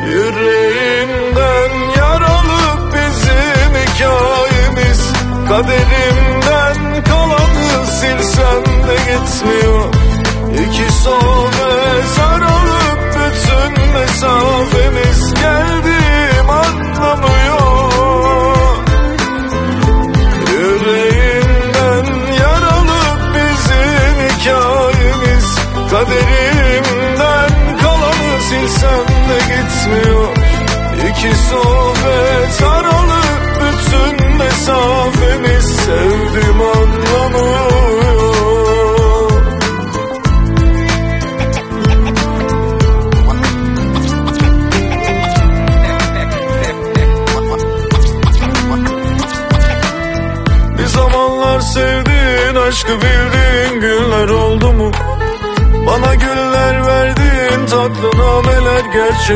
Yüreğinden yaralı bizim hikayemiz. Kaderimden kalanı silsem de gitmiyor. İki sol ve sarılıp bütün mesafemiz. Geldiğim anlamıyor. Yüreğinden yaralı bizim hikayemiz. Kaderimden kalanı silsem de gitmiyor. İki sohbet aralık bütün mesafemiz. Sevdim anlamıyor. Bir zamanlar sevdiğin, aşkı bildiğin günler oldu mu? Bana güller verdiğin tatlı nameler gerçek